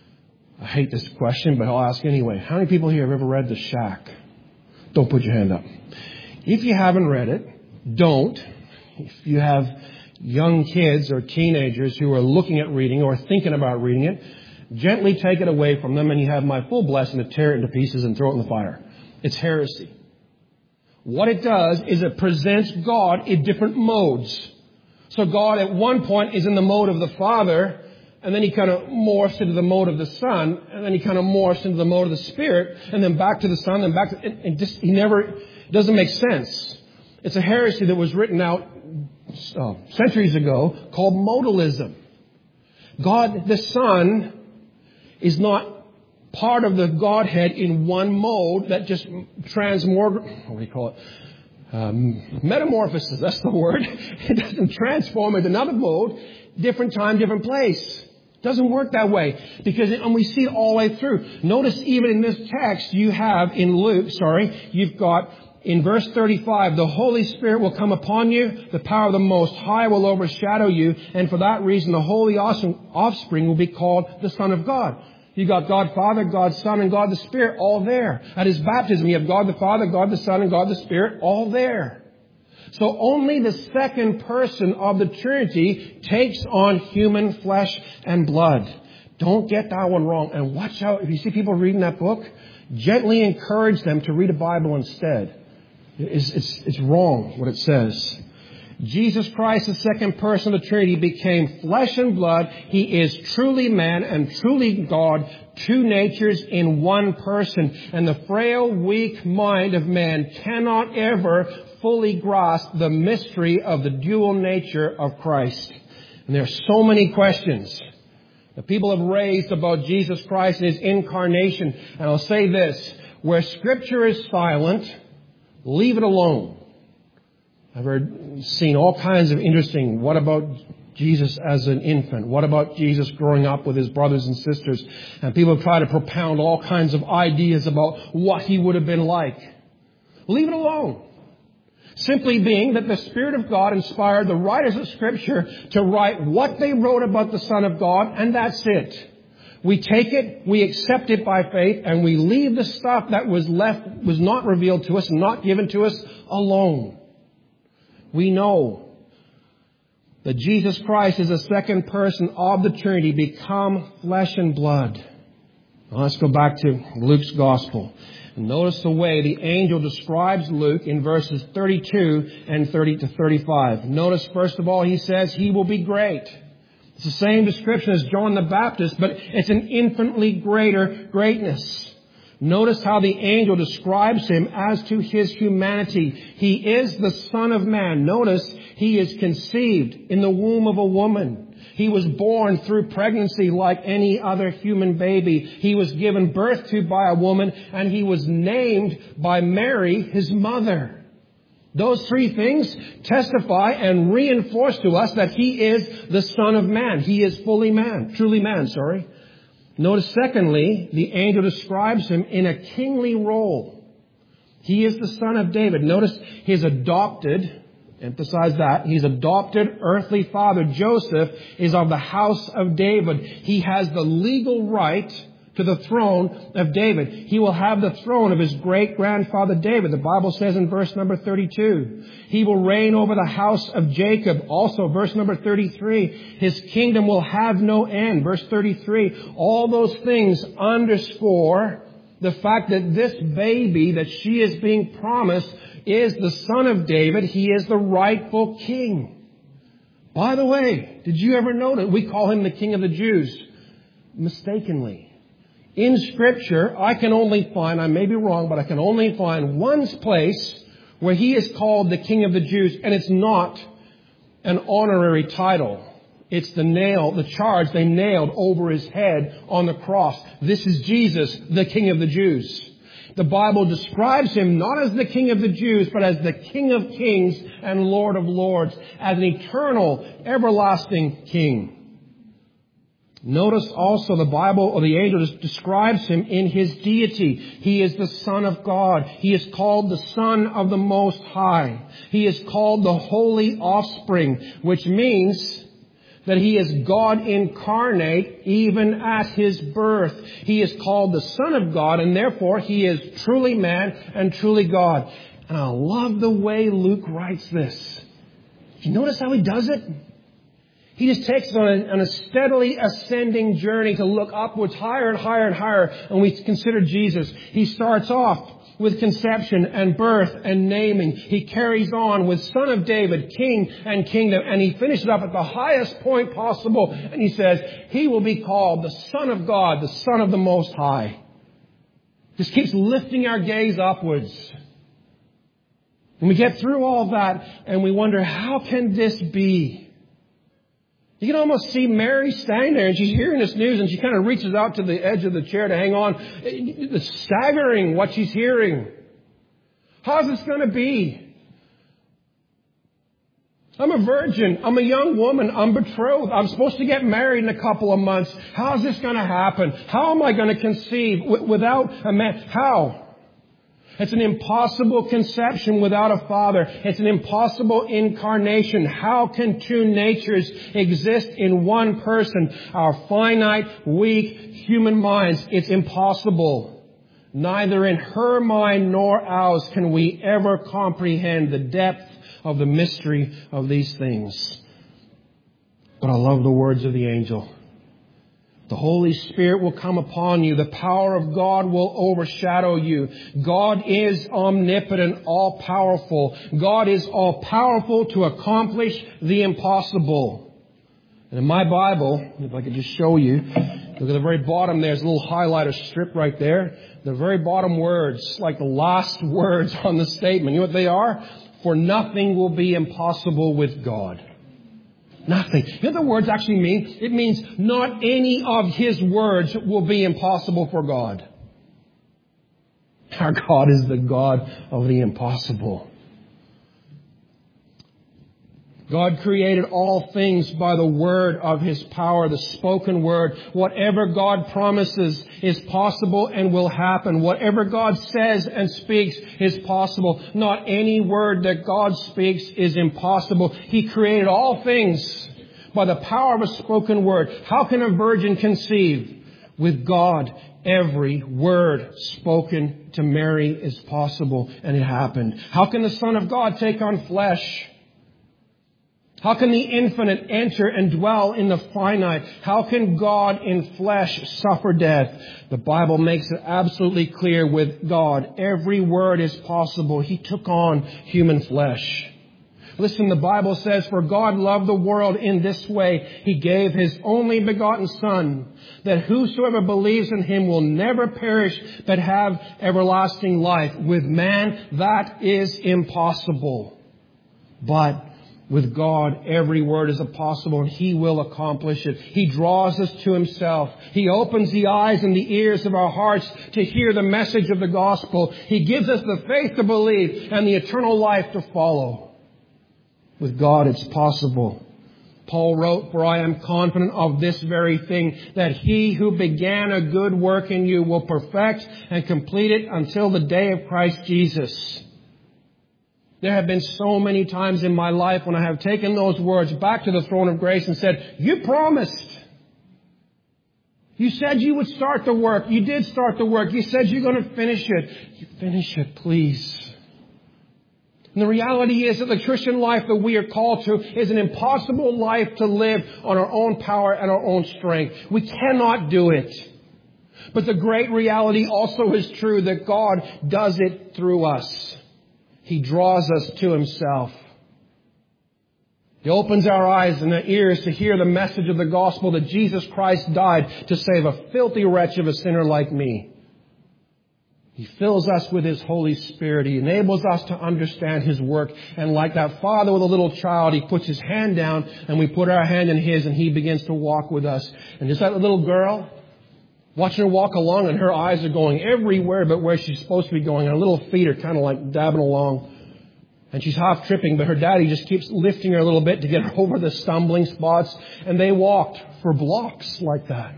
I hate this question, but I'll ask anyway. How many people here have ever read The Shack? Don't put your hand up. If you haven't read it, don't. If you have young kids or teenagers who are looking at reading or thinking about reading it, gently take it away from them, and you have my full blessing to tear it into pieces and throw it in the fire. It's heresy. What it does is it presents God in different modes. So God at one point is in the mode of the Father, and then he kind of morphs into the mode of the Son, and then he kind of morphs into the mode of the Spirit, and then back to the Son, and back to, and, and just, he never, it doesn't make sense. It's a heresy that was written out uh, centuries ago called modalism. God, the Son, is not part of the Godhead in one mode that just transmog, what do you call it? um, metamorphosis, that's the word. It doesn't transform into another mode, different time, different place. It doesn't work that way. Because, and we see it all the way through. Notice even in this text you have in Luke, sorry, you've got in verse thirty-five, the Holy Spirit will come upon you, the power of the Most High will overshadow you, and for that reason the Holy Offspring will be called the Son of God. You got God Father, God Son, and God the Spirit all there. At His baptism, you have God the Father, God the Son, and God the Spirit all there. So only the second person of the Trinity takes on human flesh and blood. Don't get that one wrong. And watch out, if you see people reading that book, gently encourage them to read a Bible instead. It's, it's, it's wrong what it says. Jesus Christ, the second person of the Trinity, became flesh and blood. He is truly man and truly God, two natures in one person. And the frail, weak mind of man cannot ever fully grasp the mystery of the dual nature of Christ. And there are so many questions that people have raised about Jesus Christ and His incarnation. And I'll say this, where Scripture is silent, leave it alone. I've heard, seen all kinds of interesting, what about Jesus as an infant? What about Jesus growing up with His brothers and sisters? And people try to propound all kinds of ideas about what He would have been like. Leave it alone. Simply being that the Spirit of God inspired the writers of Scripture to write what they wrote about the Son of God, and that's it. We take it, we accept it by faith, and we leave the stuff that was left, was not revealed to us, not given to us, alone. We know that Jesus Christ is the second person of the Trinity, become flesh and blood. Now let's go back to Luke's Gospel. Notice the way the angel describes Luke in verses thirty-two and thirty to thirty-five. Notice, first of all, he says he will be great. It's the same description as John the Baptist, but it's an infinitely greater greatness. Notice how the angel describes him as to his humanity. He is the Son of Man. Notice he is conceived in the womb of a woman. He was born through pregnancy like any other human baby. He was given birth to by a woman, and he was named by Mary, his mother. Those three things testify and reinforce to us that he is the Son of Man. He is fully man, truly man, sorry. Notice, secondly, the angel describes him in a kingly role. He is the son of David. Notice his adopted, emphasize that, his adopted earthly father, Joseph, is of the house of David. He has the legal right to the throne of David. He will have the throne of his great-grandfather David. The Bible says in verse number thirty-two, he will reign over the house of Jacob. Also, verse number thirty-three, his kingdom will have no end. Verse thirty-three, all those things underscore the fact that this baby that she is being promised is the son of David. He is the rightful king. By the way, did you ever know that we call him the King of the Jews? Mistakenly. In Scripture, I can only find, I may be wrong, but I can only find one place where he is called the King of the Jews, and it's not an honorary title. It's the nail, the charge they nailed over his head on the cross. This is Jesus, the King of the Jews. The Bible describes him not as the King of the Jews, but as the King of Kings and Lord of Lords, as an eternal, everlasting King. Notice also the Bible, or the angel describes him in his deity. He is the Son of God. He is called the Son of the Most High. He is called the Holy Offspring, which means that he is God incarnate even at his birth. He is called the Son of God, and therefore he is truly man and truly God. And I love the way Luke writes this. You notice how he does it? He just takes us on a, on a steadily ascending journey to look upwards, higher and higher and higher. And we consider Jesus. He starts off with conception and birth and naming. He carries on with Son of David, King and Kingdom. And he finishes up at the highest point possible. And he says, he will be called the Son of God, the Son of the Most High. Just keeps lifting our gaze upwards. And we get through all that and we wonder, how can this be? You can almost see Mary standing there and she's hearing this news and she kind of reaches out to the edge of the chair to hang on. It's staggering what she's hearing. How's this going to be? I'm a virgin. I'm a young woman. I'm betrothed. I'm supposed to get married in a couple of months. How's this going to happen? How am I going to conceive w- without a man? How? It's an impossible conception without a father. It's an impossible incarnation. How can two natures exist in one person? Our finite, weak human minds. It's impossible. Neither in her mind nor ours can we ever comprehend the depth of the mystery of these things. But I love the words of the angel. The Holy Spirit will come upon you. The power of God will overshadow you. God is omnipotent, all-powerful. God is all-powerful to accomplish the impossible. And in my Bible, if I could just show you, look at the very bottom, there's a little highlighter strip right there. The very bottom words, like the last words on the statement. You know what they are? For nothing will be impossible with God. Nothing. You know what the words actually mean? It means not any of His words will be impossible for God. Our God is the God of the impossible. God created all things by the word of His power, the spoken word. Whatever God promises is possible and will happen. Whatever God says and speaks is possible. Not any word that God speaks is impossible. He created all things by the power of a spoken word. How can a virgin conceive? With God, every word spoken to Mary is possible, and it happened. How can the Son of God take on flesh? How can the infinite enter and dwell in the finite? How can God in flesh suffer death? The Bible makes it absolutely clear with God. Every word is possible. He took on human flesh. Listen, the Bible says, for God loved the world in this way. He gave His only begotten Son, that whosoever believes in Him will never perish, but have everlasting life. With man, that is impossible. But with God, every word is possible, and He will accomplish it. He draws us to Himself. He opens the eyes and the ears of our hearts to hear the message of the gospel. He gives us the faith to believe and the eternal life to follow. With God, it's possible. Paul wrote, for I am confident of this very thing, that He who began a good work in you will perfect and complete it until the day of Christ Jesus. There have been so many times in my life when I have taken those words back to the throne of grace and said, you promised. You said you would start the work. You did start the work. You said you're going to finish it. You finish it, please. And the reality is that the Christian life that we are called to is an impossible life to live on our own power and our own strength. We cannot do it. But the great reality also is true that God does it through us. He draws us to Himself. He opens our eyes and our ears to hear the message of the gospel that Jesus Christ died to save a filthy wretch of a sinner like me. He fills us with His Holy Spirit. He enables us to understand His work. And like that father with a little child, He puts His hand down and we put our hand in His and He begins to walk with us. And just like the little girl, watching her walk along and her eyes are going everywhere but where she's supposed to be going. And her little feet are kind of like dabbing along. And she's half tripping, but her daddy just keeps lifting her a little bit to get her over the stumbling spots. And they walked for blocks like that.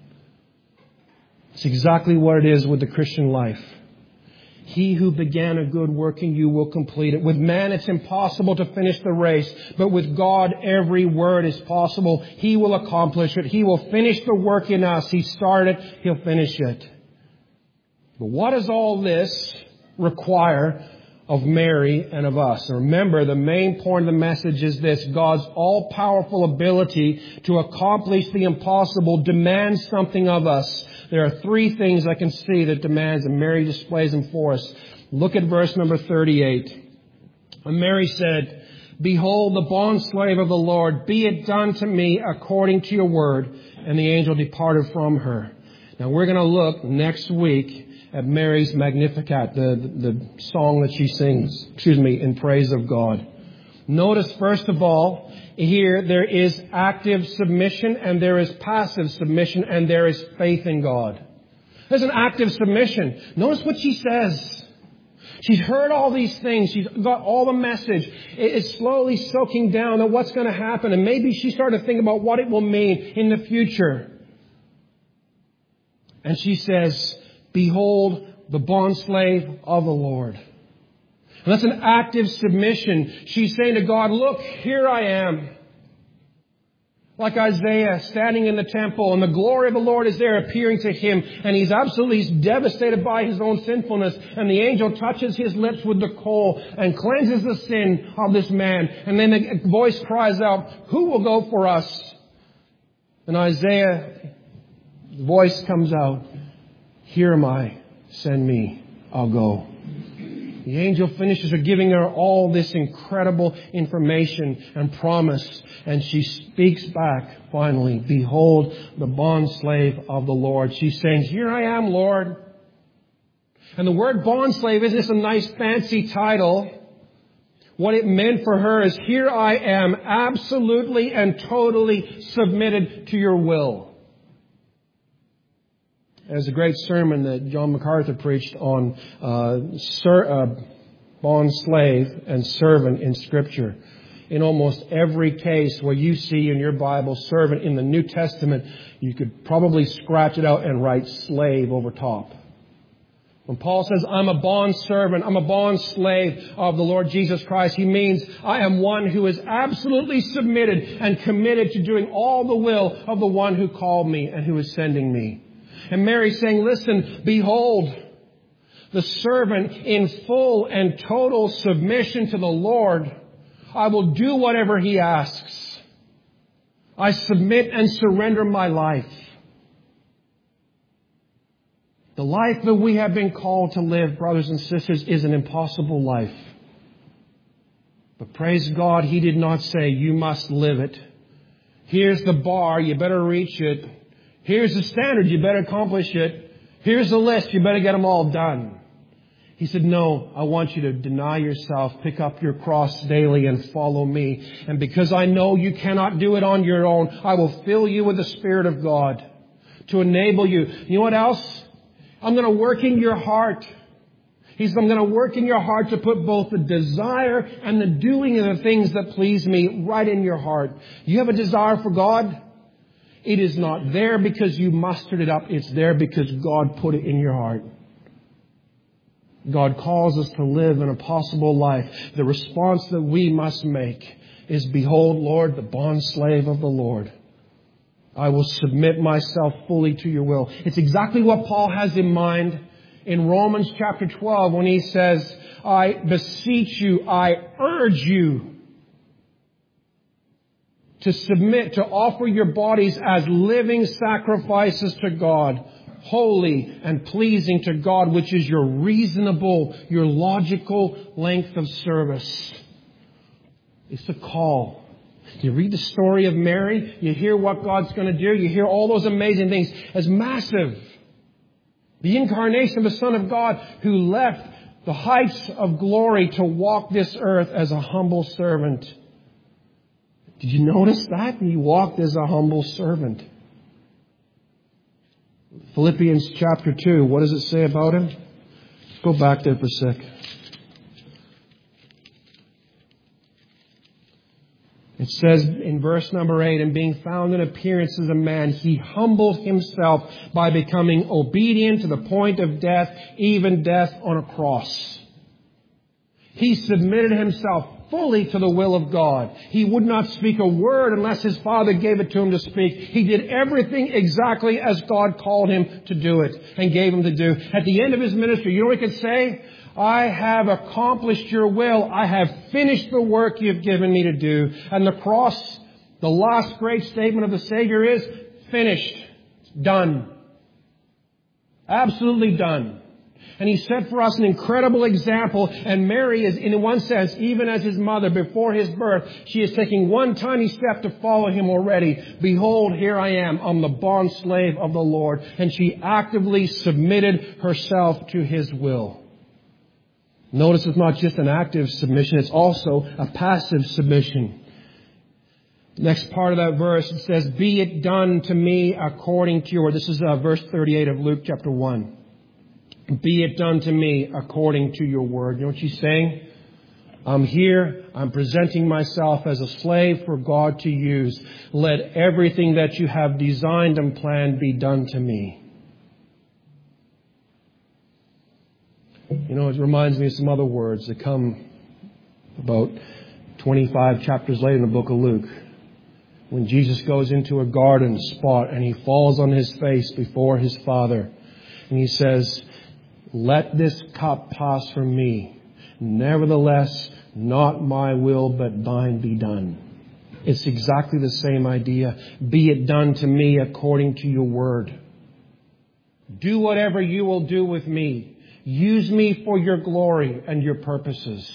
It's exactly what it is with the Christian life. He who began a good work in you will complete it. With man, it's impossible to finish the race. But with God, every word is possible. He will accomplish it. He will finish the work in us. He started, He'll finish it. But what does all this require of Mary and of us? And remember, the main point of the message is this. God's all-powerful ability to accomplish the impossible demands something of us. There are three things I can see that demands, and Mary displays them for us. Look at verse number thirty-eight. And Mary said, behold, the bondslave of the Lord, be it done to me according to your word. And the angel departed from her. Now we're going to look next week at Mary's Magnificat, the, the, the song that she sings, excuse me, in praise of God. Notice, first of all, here there is active submission and there is passive submission and there is faith in God. There's an active submission. Notice what she says. She's heard all these things. She's got all the message. It's slowly soaking down on what's going to happen. And maybe she started to think about what it will mean in the future. And she says, behold, the bondslave of the Lord. And that's an active submission. She's saying to God, look, here I am. Like Isaiah standing in the temple, and the glory of the Lord is there appearing to him, and he's absolutely devastated by his own sinfulness, and the angel touches his lips with the coal and cleanses the sin of this man. And then the voice cries out, who will go for us? And Isaiah, the voice comes out, here am I, send me, I'll go. The angel finishes her giving her all this incredible information and promise. And she speaks back finally, behold, the bondslave of the Lord. She's saying, here I am, Lord. And the word bondslave isn't just a nice fancy title. What it meant for her is, here I am, absolutely and totally submitted to your will. There's a great sermon that John MacArthur preached on uh, ser- uh, bond slave and servant in Scripture. In almost every case where you see in your Bible servant in the New Testament, you could probably scratch it out and write slave over top. When Paul says, I'm a bond servant, I'm a bond slave of the Lord Jesus Christ, he means I am one who is absolutely submitted and committed to doing all the will of the one who called me and who is sending me. And Mary's saying, listen, behold, the servant in full and total submission to the Lord. I will do whatever he asks. I submit and surrender my life. The life that we have been called to live, brothers and sisters, is an impossible life. But praise God, he did not say, you must live it. Here's the bar, you better reach it. Here's the standard, you better accomplish it. Here's the list, you better get them all done. He said, no, I want you to deny yourself, pick up your cross daily and follow me. And because I know you cannot do it on your own, I will fill you with the Spirit of God to enable you. You know what else? I'm going to work in your heart. He said, I'm going to work in your heart to put both the desire and the doing of the things that please me right in your heart. You have a desire for God? It is not there because you mustered it up. It's there because God put it in your heart. God calls us to live an impossible life. The response that we must make is, behold, Lord, the bondslave of the Lord. I will submit myself fully to your will. It's exactly what Paul has in mind in Romans chapter twelve when he says, I beseech you, I urge you to submit, to offer your bodies as living sacrifices to God, holy and pleasing to God, which is your reasonable, your logical length of service. It's a call. You read the story of Mary, you hear what God's going to do, you hear all those amazing things. It's massive. The incarnation of the Son of God who left the heights of glory to walk this earth as a humble servant. Did you notice that? He walked as a humble servant. Philippians chapter two, what does it say about him? Let's go back there for a sec. It says in verse number eight, and being found in appearance as a man, he humbled himself by becoming obedient to the point of death, even death on a cross. He submitted himself fully to the will of God. He would not speak a word unless his Father gave it to him to speak. He did everything exactly as God called him to do it and gave him to do. At the end of his ministry, you know what he could say? I have accomplished your will. I have finished the work you've given me to do. And the cross, the last great statement of the Savior is, finished. It's done. Absolutely done. And he set for us an incredible example. And Mary is, in one sense, even as his mother before his birth, she is taking one tiny step to follow him already. Behold, here I am. I'm the bond slave of the Lord. And she actively submitted herself to his will. Notice it's not just an active submission, it's also a passive submission. Next part of that verse, it says, be it done to me according to your word. This is uh, verse thirty-eight of Luke chapter one. Be it done to me according to your word. You know what she's saying? I'm here. I'm presenting myself as a slave for God to use. Let everything that you have designed and planned be done to me. You know, it reminds me of some other words that come about twenty-five chapters later in the book of Luke. When Jesus goes into a garden spot and he falls on his face before his Father. And he says, let this cup pass from me. Nevertheless, not my will, but thine be done. It's exactly the same idea. Be it done to me according to your word. Do whatever you will do with me. Use me for your glory and your purposes.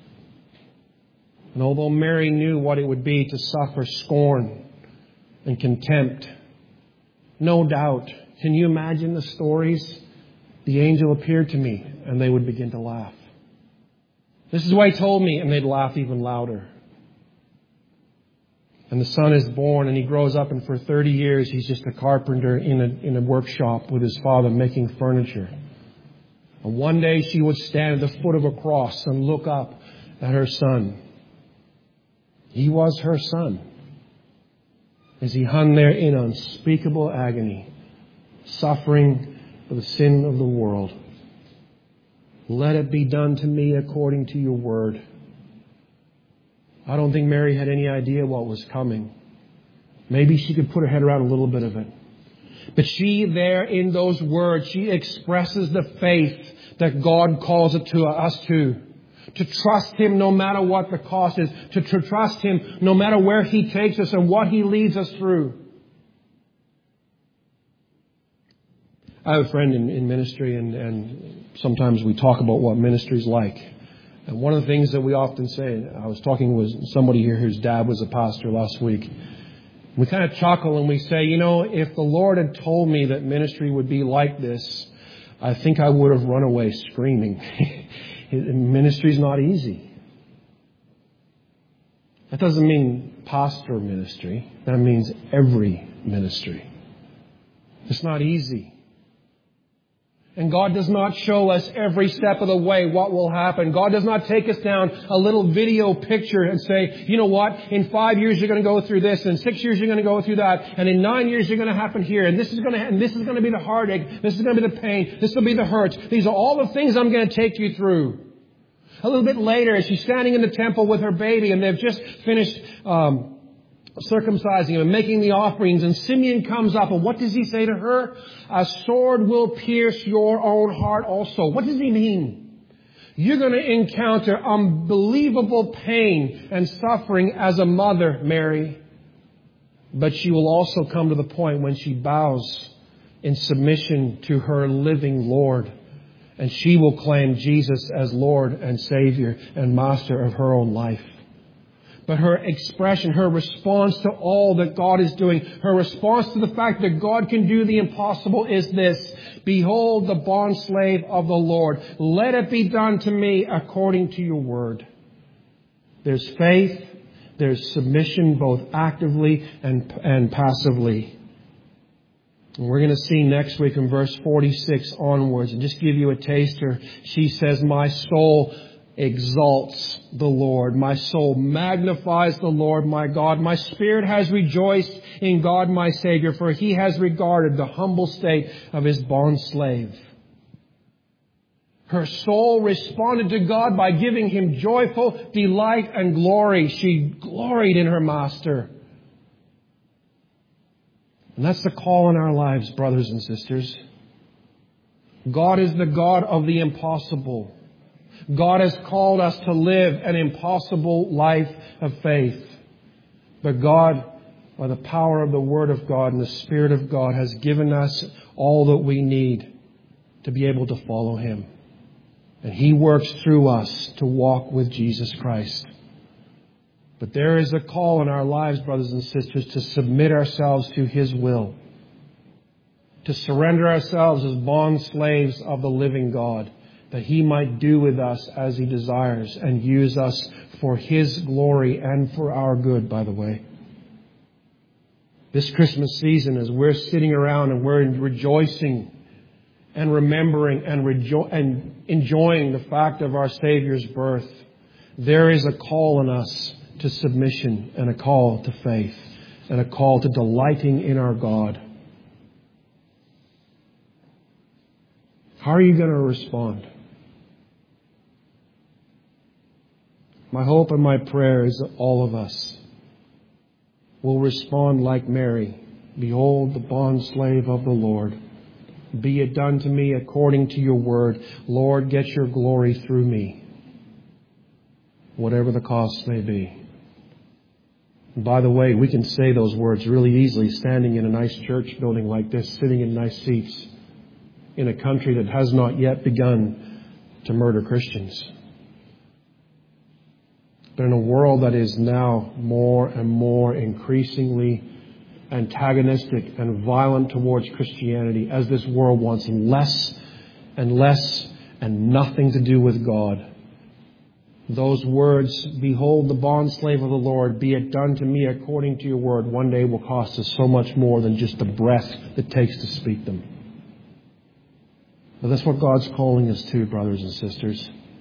And although Mary knew what it would be to suffer scorn and contempt, no doubt, can you imagine the stories? The angel appeared to me and they would begin to laugh. This is what he told me, and they'd laugh even louder. And the son is born and he grows up, and for thirty years he's just a carpenter in a, in a workshop with his father making furniture. And one day she would stand at the foot of a cross and look up at her son. He was her son. As he hung there in unspeakable agony, suffering for the sin of the world. Let it be done to me according to your word. I don't think Mary had any idea what was coming. Maybe she could put her head around a little bit of it. But she there in those words, she expresses the faith that God calls it to us to. To trust Him no matter what the cost is. To, to trust Him no matter where He takes us and what He leads us through. I have a friend in, in ministry, and, and sometimes we talk about what ministry is like. And one of the things that we often say, I was talking with somebody here whose dad was a pastor last week. We kind of chuckle and we say, you know, if the Lord had told me that ministry would be like this, I think I would have run away screaming. Ministry is not easy. That doesn't mean pastor ministry. That means every ministry. It's not easy. And God does not show us every step of the way what will happen. God does not take us down a little video picture and say, you know what, in five years you're going to go through this, and in six years you're going to go through that, and in nine years you're going to happen here, and this is going to, and this is going to be the heartache, this is going to be the pain, this will be the hurts. These are all the things I'm going to take you through. A little bit later, as she's standing in the temple with her baby, and they've just finished um circumcising him and making the offerings, and Simeon comes up, and what does he say to her? A sword will pierce your own heart also. What does he mean? You're going to encounter unbelievable pain and suffering as a mother, Mary. But she will also come to the point when she bows in submission to her living Lord. And she will claim Jesus as Lord and Savior and Master of her own life. But her expression, her response to all that God is doing, her response to the fact that God can do the impossible is this: behold the bondslave of the Lord. Let it be done to me according to your word. There's faith, there's submission both actively and, and passively. And we're going to see next week in verse forty-six onwards, and just give you a taster. She says, my soul exalts the Lord. My soul magnifies the Lord my God. My spirit has rejoiced in God my Savior, for He has regarded the humble state of His bondslave. Her soul responded to God by giving Him joyful delight and glory. She gloried in her Master. And that's the call in our lives, brothers and sisters. God is the God of the impossible. God has called us to live an impossible life of faith. But God, by the power of the Word of God and the Spirit of God, has given us all that we need to be able to follow Him. And He works through us to walk with Jesus Christ. But there is a call in our lives, brothers and sisters, to submit ourselves to His will. To surrender ourselves as bond slaves of the living God, that He might do with us as He desires and use us for His glory and for our good, by the way. This Christmas season, as we're sitting around and we're rejoicing and remembering and, rejo- and enjoying the fact of our Savior's birth, there is a call on us to submission and a call to faith and a call to delighting in our God. How are you going to respond? My hope and my prayer is that all of us will respond like Mary. Behold, the bondslave of the Lord. Be it done to me according to your word. Lord, get your glory through me, whatever the cost may be. And by the way, we can say those words really easily standing in a nice church building like this, sitting in nice seats in a country that has not yet begun to murder Christians. But in a world that is now more and more increasingly antagonistic and violent towards Christianity, as this world wants less and less and nothing to do with God, those words, behold the bondslave of the Lord, be it done to me according to your word, one day will cost us so much more than just the breath it takes to speak them. But that's what God's calling us to, brothers and sisters.